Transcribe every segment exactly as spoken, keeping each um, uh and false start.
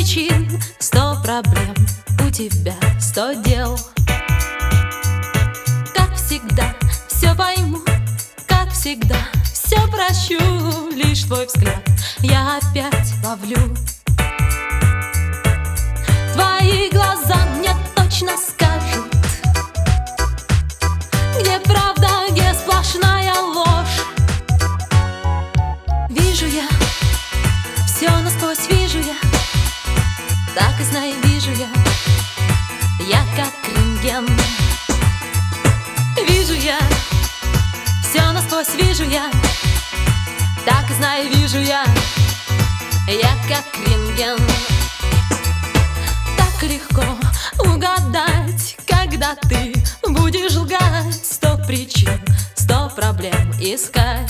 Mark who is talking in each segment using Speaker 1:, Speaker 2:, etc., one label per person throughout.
Speaker 1: причин, сто проблем, у тебя сто дел. Как всегда, все пойму, как всегда, все прощу. Лишь твой взгляд я опять ловлю. Твои глаза мне точно скажут, где правда, где сплошная ложь. Вижу я, все насквозь вижу я, так и знай, вижу я, я как рентген. Вижу я, все насквозь вижу я, так и знай, вижу я, я как рентген. Так легко угадать, когда ты будешь лгать. Сто причин, сто проблем искать.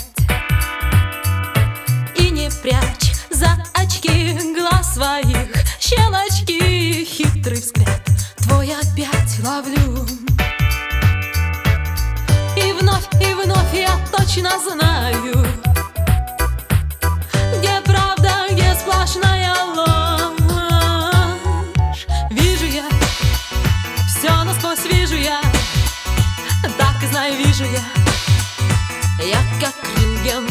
Speaker 1: И не прячь за очки глаз своих щелочки. Хитрый взгляд твой опять ловлю. И вновь, и вновь я точно знаю, где правда, где сплошная ложь. Вижу я, все насквозь вижу я, так и знаю, вижу я, я как рентген.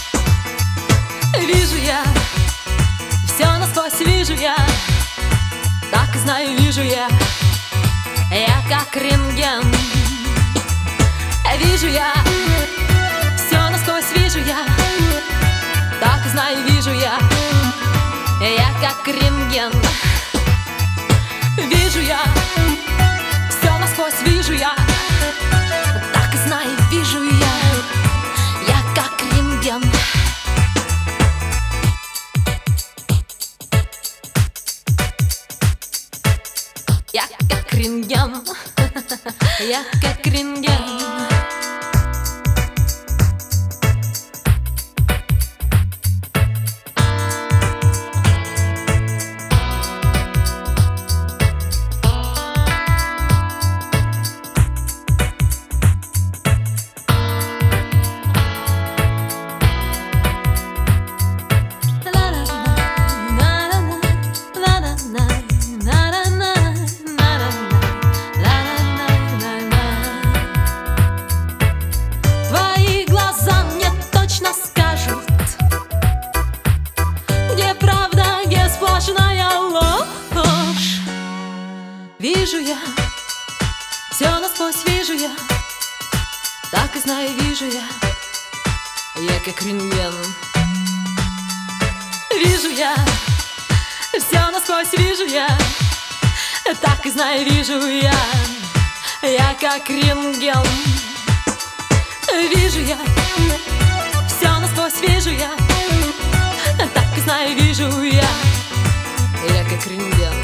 Speaker 1: Вижу я, все насквозь вижу я, так и знаю, вижу я, я как рентген. Вижу я, все насквозь вижу я, так и знаю, вижу я, я как рентген. Вижу я, все насквозь вижу я, так и знаю, вижу я, я как рентген. Я как рентген, я как рентген. Вижу я, все насквозь вижу я, так и знаю, вижу я, я как рентген. Вижу я, все насквозь вижу я, так и знаю, вижу я, я как рентген. Вижу я, все насквозь вижу я, так и знаю, вижу я, я как рентген.